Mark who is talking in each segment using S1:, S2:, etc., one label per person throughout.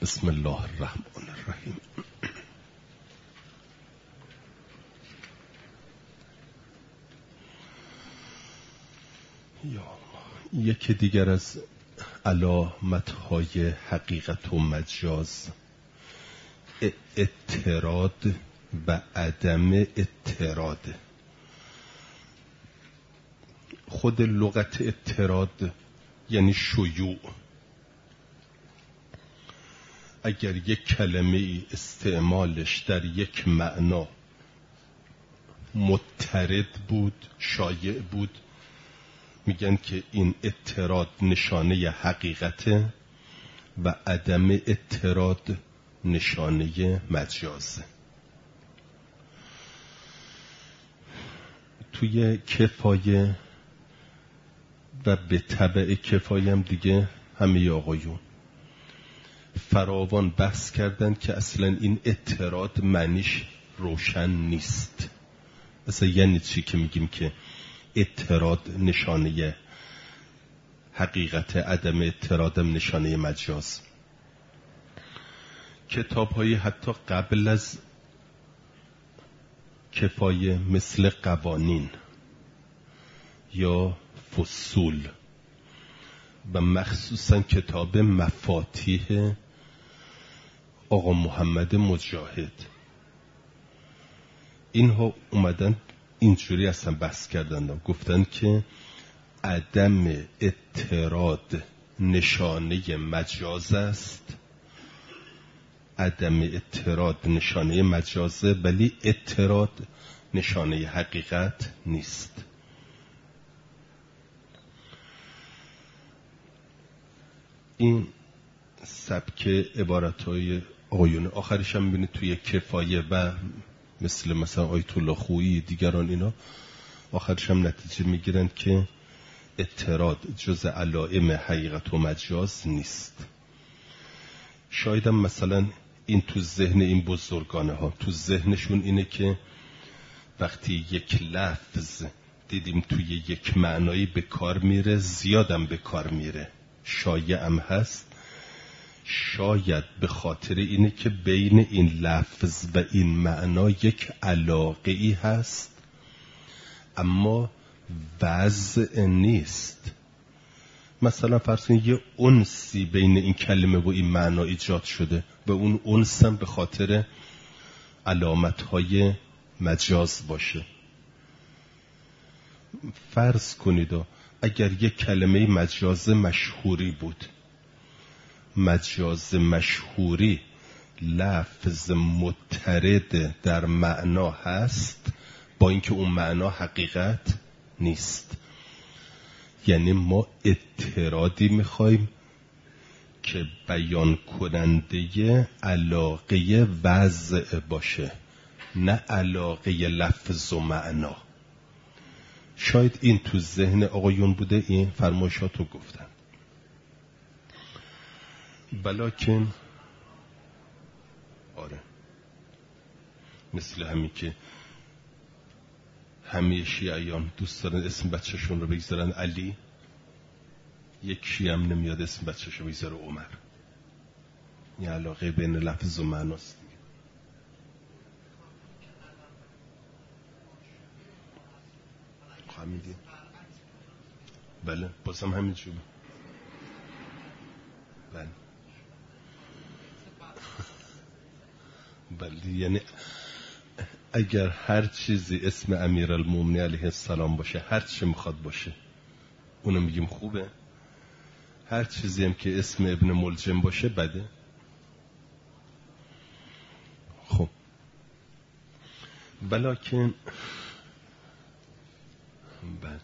S1: بسم الله الرحمن الرحیم. یکی دیگر از علامت‌های حقیقت و مجاز اضطراد و عدم اضطراد. خود لغت اضطراد یعنی شیوع. اگر یک کلمه استعمالش در یک معنا مضطرد بود، شایع بود، میگن که این اضطراد نشانه حقیقته و عدم اضطراد نشانه مجازه. توی کفایه و به تبع کفایه هم دیگه همه آقایون فراوان بحث کردن که اصلا این اضطراد معنیش روشن نیست. اصلا یعنی چی که میگیم که اضطراد نشانه حقیقت، عدم اضطرادم نشانه مجاز؟ کتاب‌های حتی قبل از کفایه مثل قوانین یا فصول و مخصوصا کتاب مفاتیح آقا محمد مجاهد، اینها اومدن اینجوری اصلا بحث کردن، گفتن که عدم اضطراد نشانه مجاز است، عدم اضطراد نشانه مجازه، ولی اضطراد نشانه حقیقت نیست. این سبک عبارتهای آقایون آخرش هم میبینید توی کفایه و مثلا آیت الله خویی دیگران، اینا آخرش هم نتیجه میگیرن که اضطراد جز علائم حقیقت و مجاز نیست. شاید هم مثلا این تو ذهن این بزرگانه ها، تو ذهنشون اینه که وقتی یک لفظ دیدیم توی یک معنایی به کار میره، زیادم به کار میره، شایعم هست، شاید به خاطر اینه که بین این لفظ و این معنا یک علاقه ای هست اما وضع نیست. مثلا فرض کنید یه انسی بین این کلمه و این معنا ایجاد شده و اون انس هم به خاطر علامت‌های مجاز باشه. فرض کنید اگر یک کلمه مجاز مشهوری بود، مجاز مشهوری لفظ مضطرد در معنا هست با اینکه اون معنا حقیقت نیست، یعنی ما اضطرادی میخوایم که بیان کننده علاقه وضع باشه، نه علاقه لفظ و معنا. شاید این تو ذهن آقایون بوده، این فرمایشاتو گفتن. بلکن آره، مثل همین که همه شیعیان دوست دارن اسم بچهشون رو بگذارن علی، یک شیعه هم نمیاد اسم بچهش رو بگذاره عمر. یه علاقه بین لفظ و معناست. همین. بله بازم همین جوری. بله بله، یعنی اگر هر چیزی اسم امیرالمومنین علیه السلام باشه، هر چی میخواد باشه، اونو میگیم خوبه. هر چیزی هم که اسم ابن ملجم باشه بده. خب بلکن بله،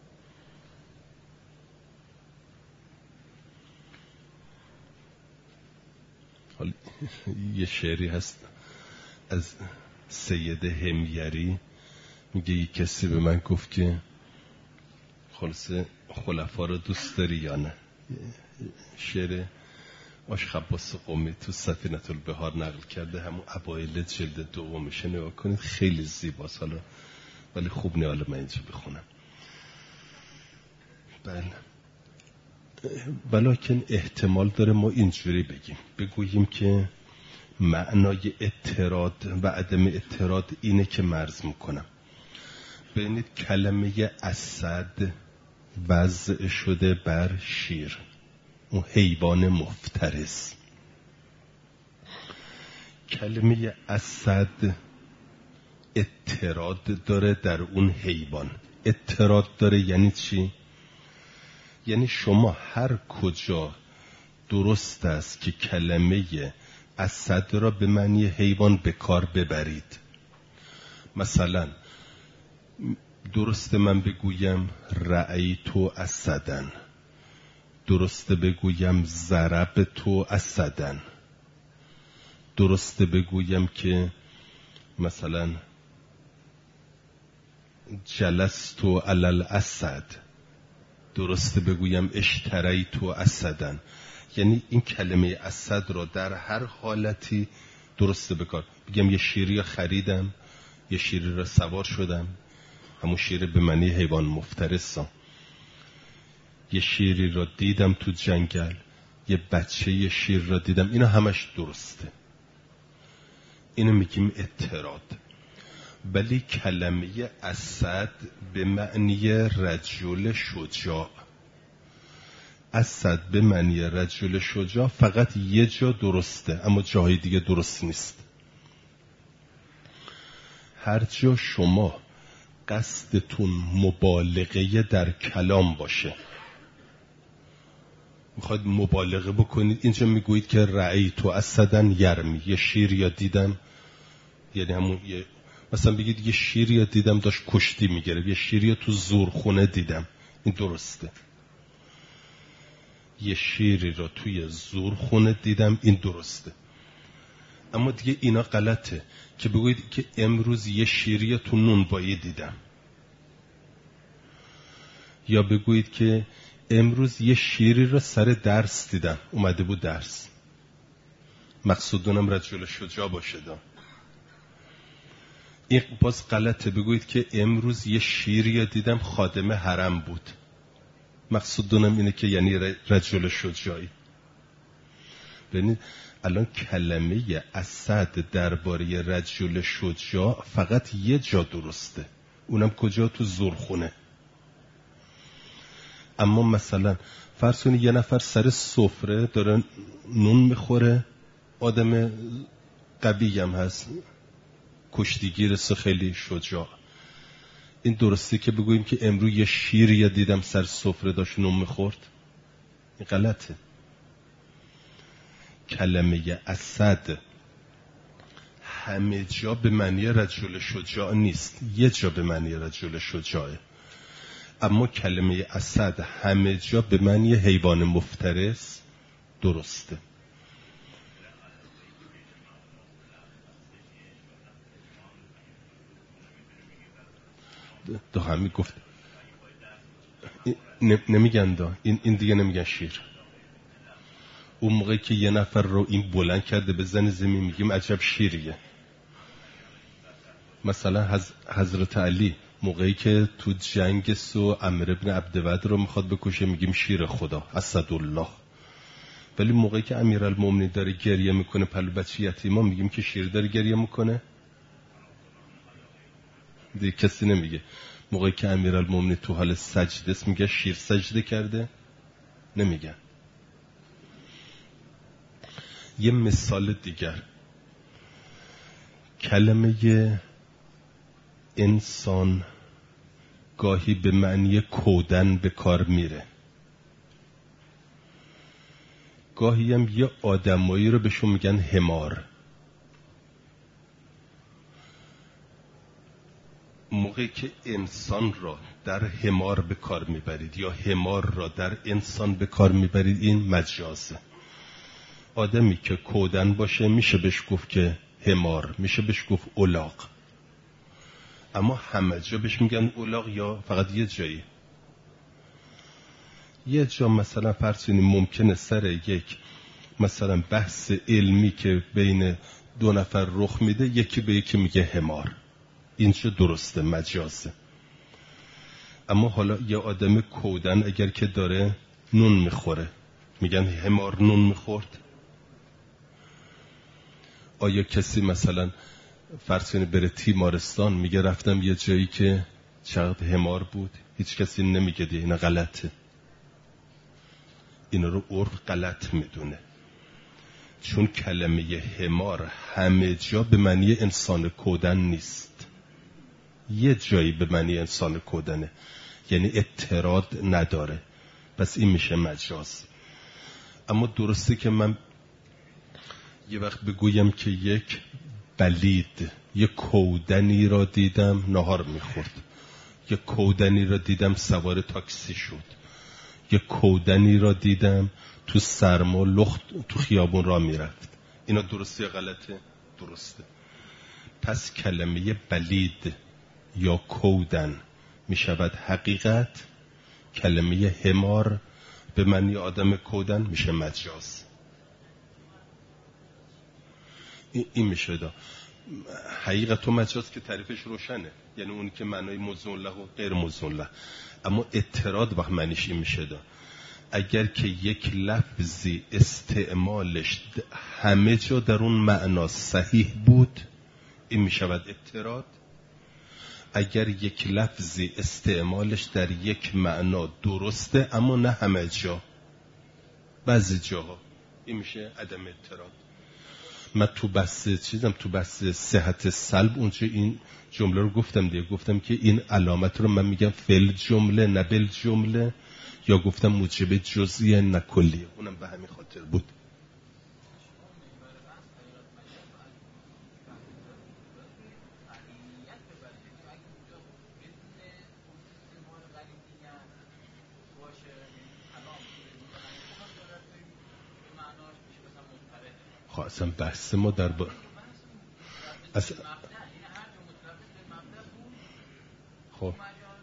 S1: حالا یه شعری هست از سید همیری، میگه یک کسی به من گفت که خلاصه خلفا رو دوست داری یا نه. شعر آشق عباس قمی تو سفینة البحار نقل کرده، همون اوایل جلد دومشه، نگاه کنید خیلی زیباست. حالا ولی خوب نه، حالا من اینجا بخونم. بله ولیکن احتمال داره ما اینجوری بگوییم که معنای اضطراد و عدم اضطراد اینه که مرز میکنم. ببینید کلمه اسد وضع شده بر شیر، اون حیوان مفترس. کلمه اسد اضطراد داره در اون حیوان. اضطراد داره یعنی چی؟ یعنی شما هر کجا درست است که کلمه اسد را به معنی حیوان به کار ببرید، مثلا درسته من بگویم رأیت اسدن، درسته بگویم ضربت اسدن، درسته بگویم که مثلا جلست علی الاسد، درسته بگویم اشتریت اسدن. یعنی این کلمه اسد را در هر حالتی درسته بکار بگم. یه شیری خریدم، یه شیری را سوار شدم، همون شیر به معنی حیوان مفترسم. یه شیری را دیدم تو جنگل، یه بچه یه شیر را دیدم، اینا همش درسته، اینو میگیم اضطراد. ولی کلمه اسد به معنی رجل شجاع، اسد به معنی رجل شجاع فقط یه جا درسته، اما جاهای دیگه درست نیست. هر جا شما قصدتون مبالغه در کلام باشه، میخواید مبالغه بکنید، اینجا میگویید که رأیت اسدن یرمی، یه شیر یا دیدم، یعنی همون مثلا بگید یه شیر یا دیدم داشت کشتی میگرفت، یه شیر یا تو زورخونه دیدم، این درسته. یه شیری را توی زورخونه دیدم، این درسته. اما دیگه اینا غلطه که بگویید که امروز یه شیری تو نونوایی دیدم، یا بگویید که امروز یه شیری را سر درس دیدم، اومده بود درس، مقصودونم رجل شجاع باشه دا. این باز غلطه. بگویید که امروز یه شیری دیدم خادم حرم بود، مقصودونم اینه که یعنی رجل شجاعی. ببینید الان کلمه اسد درباره رجل شجاع فقط یه جا درسته، اونم کجا؟ تو زورخونه. اما مثلا فرض کنید یه نفر سر سفره داره نون میخوره، آدم قوی هم هست، کشتیگیر، خیلی شجاع، این درسته که بگوییم که امروز یه شیری دیدم سر سفره داشت نون میخورد؟ این غلطه. کلمه اسد همه جا به معنی رجل شجاع نیست، یه جا به معنی رجل شجاعه. اما کلمه اسد همه جا به معنی حیوان مفترس درسته. دو همی گفت نمیگن دا این دیگه نمیگن شیر. اون موقعی که یه نفر رو این بلند کرده بزن زمین میگیم عجب شیریه. مثلا حضرت علی موقعی که تو جنگ سو عمرو ابن عبدود رو میخواد بکشه میگیم شیر خدا، اسدالله. ولی موقعی که امیرالمومنین داره گریه میکنه پلو بچه یتیما میگیم که شیر داره گریه میکنه؟ دیگه کسی نمیگه. موقعی که امیرالمومنین تو حال سجده است میگه شیر سجده کرده؟ نمیگن. یه مثال دیگر، کلمه انسان گاهی به معنی کودن به کار میره، گاهی هم یه آدمایی رو بهشون میگن حمار. موقعی که انسان را در حمار به کار میبرید یا حمار را در انسان به کار میبرید، این مجازه. آدمی که کودن باشه میشه بهش گفت که حمار، میشه بهش گفت الاغ. اما همه جا بهش میگن الاغ یا فقط یه جایی؟ یه جا مثلا فرض کنیم ممکنه سر یک مثلا بحث علمی که بین دو نفر رخ میده یکی به یکی میگه حمار، اینجا درسته، مجازه. اما حالا یه آدم کودن اگر که داره نون میخوره، میگن حمار نون میخورد. آیا کسی مثلا فرض کنید بره تیمارستان میگه رفتم یه جایی که چقدر حمار بود؟ هیچ کسی نمیگه دیگه اینا غلطه. اینا رو عرف غلط میدونه، چون کلمه حمار همه جا به معنی انسان کودن نیست، یه جایی به معنی انسان کودنه، یعنی اعتراض نداره، پس این میشه مجاز. اما درسته که من یه وقت بگویم که یک بلید، یک کودنی را دیدم نهار میخورد، یک کودنی را دیدم سوار تاکسی شد، یک کودنی را دیدم تو سرما لخت تو خیابون را میرفت. اینا درسته یا غلطه؟ درسته. پس کلمه بلید یا کودن میشود حقیقت، کلمه حمار به معنی آدم کودن میشه مجاز. این میشه دا حقیقت و مجاز که تعریفش روشنه، یعنی اون که معنای موزون له و غیر موزون له. اما اعتراض وقت معنیش این میشه دا اگر که یک لفظی استعمالش همه جا در اون معنا صحیح بود، این میشود اعتراض. اگر یک لفظی استعمالش در یک معنا درسته اما نه همه جا، بعضی جاها، این میشه عدم اعتراض. من تو بحث صحت سلب اونجا این جمله رو گفتم دیگه، گفتم که این علامت رو من میگم فعل جمله نه بل جمله، یا گفتم موجب جزئیه نه کلیه، اونم به همین خاطر بود. خب اصلا بحث ما در خب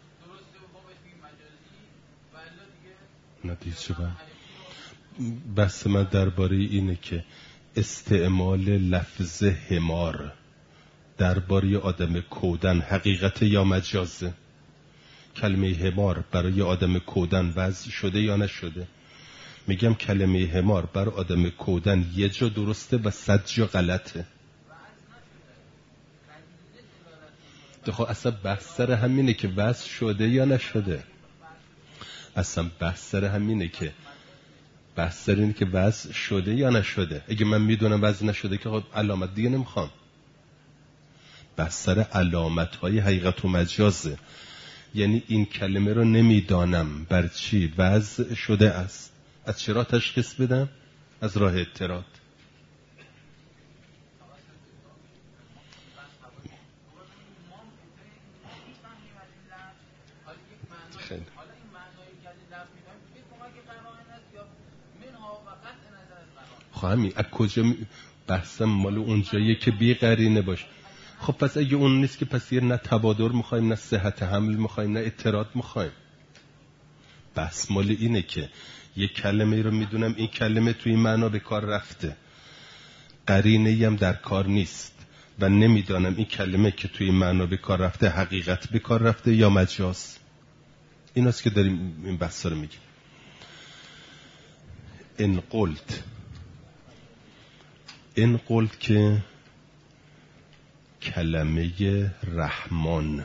S1: نتیجه بحث من درباره اینه که استعمال لفظ حمار درباره آدم کودن حقیقت یا مجازه؟ کلمه حمار برای آدم کودن وضع شده یا نشده؟ میگم کلمه حمار برای آدم کودن یه جا درسته و 100 جا غلطه. خب اصلا بحث سر همینه که وضع شده یا نشده. اصلا بحث سر همینه که وضع شده یا نشده. اگه من میدونم وضع نشده که خب علامت دیگه نمیخوام. بحث سر علامت های حقیقت و مجازه، یعنی این کلمه رو نمیدانم بر چی وضع شده است، از چرا تشخیص بدم؟ از راه اعتراض. خیلی خواهمی از کجا بحثم مال اونجاییه که بی قرینه باشه. خب پس اگه اون نیست که پس یه نه تبادر میخوایم نه صحت حمل میخوایم نه اعتراض میخوایم. بحث مال اینه که یه کلمه رو میدونم این کلمه توی این معنا به کار رفته، قرینه‌ای هم در کار نیست و نمیدانم این کلمه که توی این معنا به کار رفته حقیقت به کار رفته یا مجاز. ایناست که داریم این بحث رو میگیم. این قلت که کلمه رحمان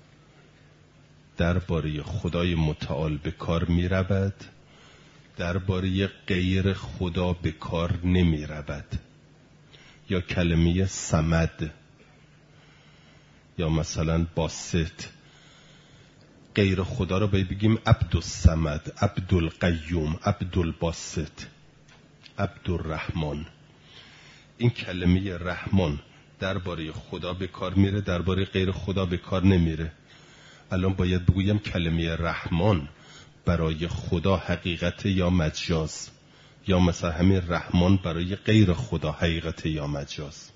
S1: درباره خدای متعال به کار می رود، درباره غیر خدا به کار نمی رود. یا کلمه صمد یا مثلا باسط، غیر خدا رو بگیم عبدالصمد، عبدالقیوم، عبدالباسط، عبدالرحمن. این کلمه رحمان درباره خدا به کار میره، درباره غیر خدا به کار نمیره. الان باید بگویم کلمه رحمان برای خدا حقیقت یا مجاز، یا مثلا همین رحمان برای غیر خدا حقیقت یا مجاز.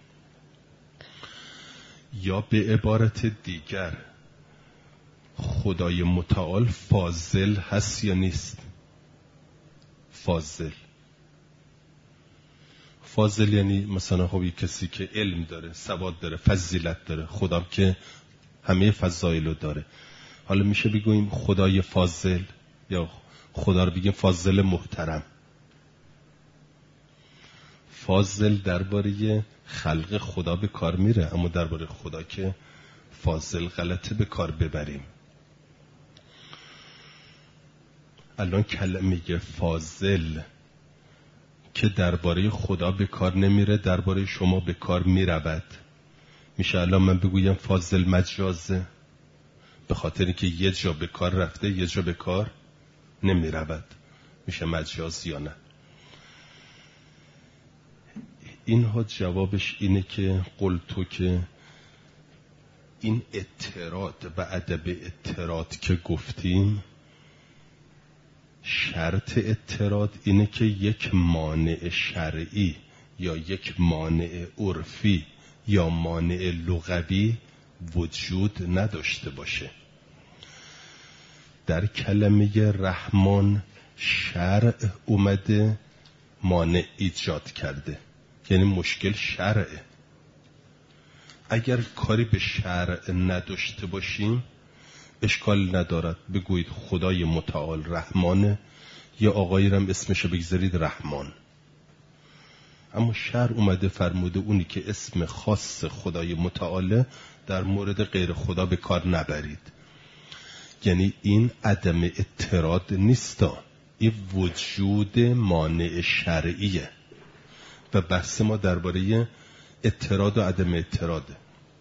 S1: یا به عبارت دیگر خدای متعال فاضل هست یا نیست؟ فاضل یعنی مثلا خب کسی که علم داره، سواد داره، فضیلت داره. خدا که همه فضایل رو داره. حالا میشه بگوییم خدای فاضل یا خدا رو بگیم فاضل محترم. فاضل درباره خلق خدا به کار میره، اما درباره خدا که فاضل غلطه به کار ببریم. الان کلمه فاضل که درباره خدا به کار نمیره درباره شما به کار میرود. میشه الان من بگویم فاضل مجازه، به خاطر اینکه یه جا به کار رفته یه جا به کار نمیرود. میشه مجاز یا نه؟ اینها جوابش اینه که قلتو که این اعتراض و ادب اعتراض که گفتیم، شرط اعتراض اینه که یک مانع شرعی یا یک مانع عرفی یا مانع لغوی وجود نداشته باشه. در کلمه رحمان شرع اومده مانع ایجاد کرده، یعنی مشکل شرعه. اگر کاری به شرع نداشته باشیم اشکال ندارد، بگویید خدای متعال رحمانه، یا آقایی رم اسمشو بگذارید رحمان. اما شرع اومده فرموده اونی که اسم خاص خدای متعاله در مورد غیر خدا به کار نبرید. یعنی این عدم اعتراض نیستا، این وجود مانع شرعیه و بحث ما درباره اعتراض و عدم اعتراضه.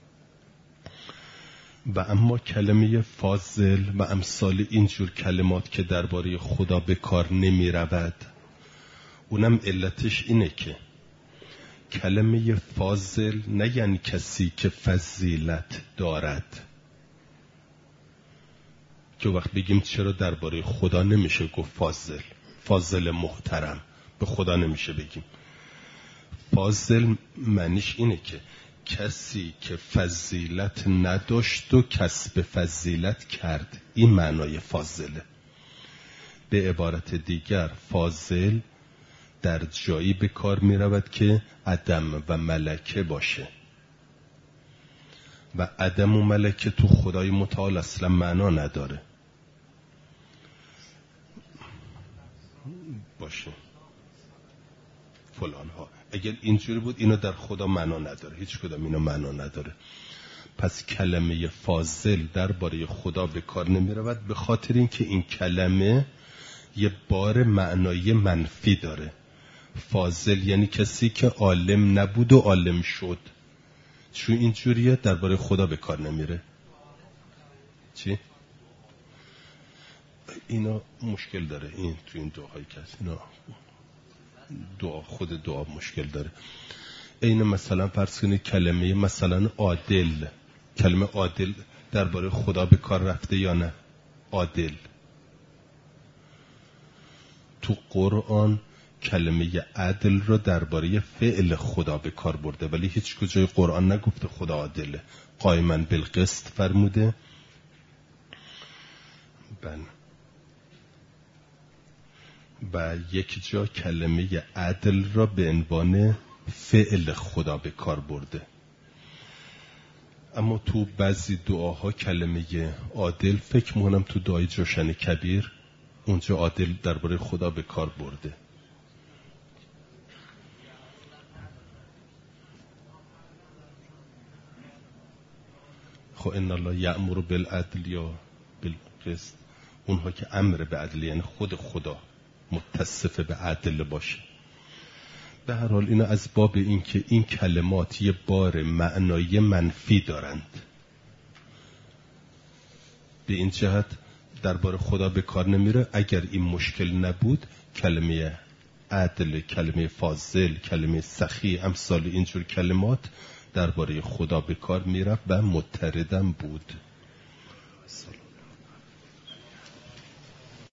S1: و اما کلمه فاضل و امثال اینجور کلمات که درباره خدا به کار نمی رود، اونم علتش اینه که کلمه فاضل نه یعنی کسی که فضیلت دارد، که وقت بگیم چرا درباره خدا نمیشه گفت فاضل، فاضل محترم، به خدا نمیشه بگیم. فاضل معنیش اینه که کسی که فضیلت نداشت و کسب فضیلت کرد، این معنای فاضله. به عبارت دیگر فاضل در جایی به کار می رود که عدم و ملکه باشه و عدم و ملکه تو خدای متعال اصلا معنا نداره باشه فلان ها. اگر اینجوری بود اینو در خدا معنا نداره، هیچ کدام اینو معنا نداره. پس کلمه فاضل درباره خدا به کار نمی رود، به خاطر اینکه این کلمه یه بار معنایی منفی داره. فاضل یعنی کسی که عالم نبود و عالم شد. چون اینجوریه درباره خدا به کار نمیره. چی؟ اینا مشکل داره، این تو این دعایی که هست اینا دعا، خود دعا مشکل داره. این مثلا فرض کنید کلمه مثلا عادل، کلمه عادل درباره خدا به کار رفته یا نه؟ عادل تو قرآن کلمه عدل رو درباره فعل خدا به کار برده، ولی هیچ کجای قرآن نگفته خدا عادله. قائما بالقسط فرموده. و یک جا کلمه عدل را به عنوان فعل خدا به کار برده. اما تو بعضی دعاها کلمه عادل، فکر می‌کنم تو دعای جوشن کبیر اونجا عادل درباره خدا به کار برده. خب ان الله یأمر بالعدل یا بالقسط، اونها که امر به عدل یعنی خود خدا متصف به عدل باشه. به هر حال اینا از باب این که این کلمات یه بار معنای منفی دارند، به این جهت درباره خدا به کار نمیره. اگر این مشکل نبود کلمه عدل، کلمه فاضل، کلمه سخی، امثال اینجور کلمات درباره خدا به کار میره و متردم بود.